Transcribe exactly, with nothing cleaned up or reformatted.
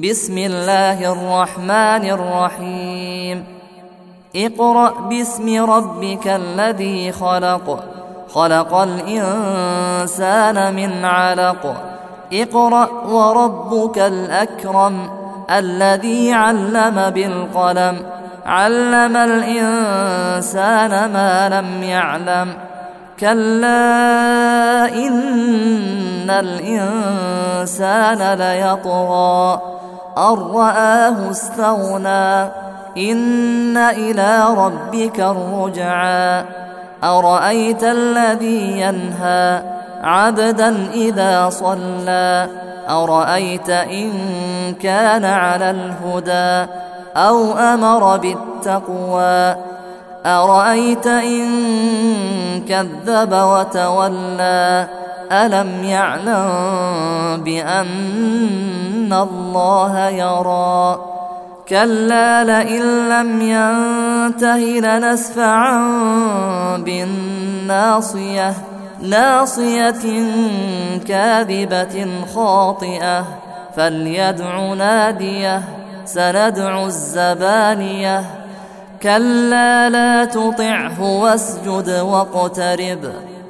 بسم الله الرحمن الرحيم اقرأ باسم ربك الذي خلق خلق الإنسان من علق اقرأ وربك الأكرم الذي علم بالقلم علم الإنسان ما لم يعلم كلا إن الإنسان ليطغى أن رآه استغنى إن إلى ربك الرجعى أرأيت الذي ينهى عبدا إذا صلى أرأيت إن كان على الهدى أو أمر بالتقوى أرأيت إن كذب وتولى ألم يعلم بأن الله يرى كلا لئن لم ينته لنسفعا بالناصية ناصية كاذبة خاطئة فليدع ناديه سندع الزبانية كلا لا تطعه واسجد واقترب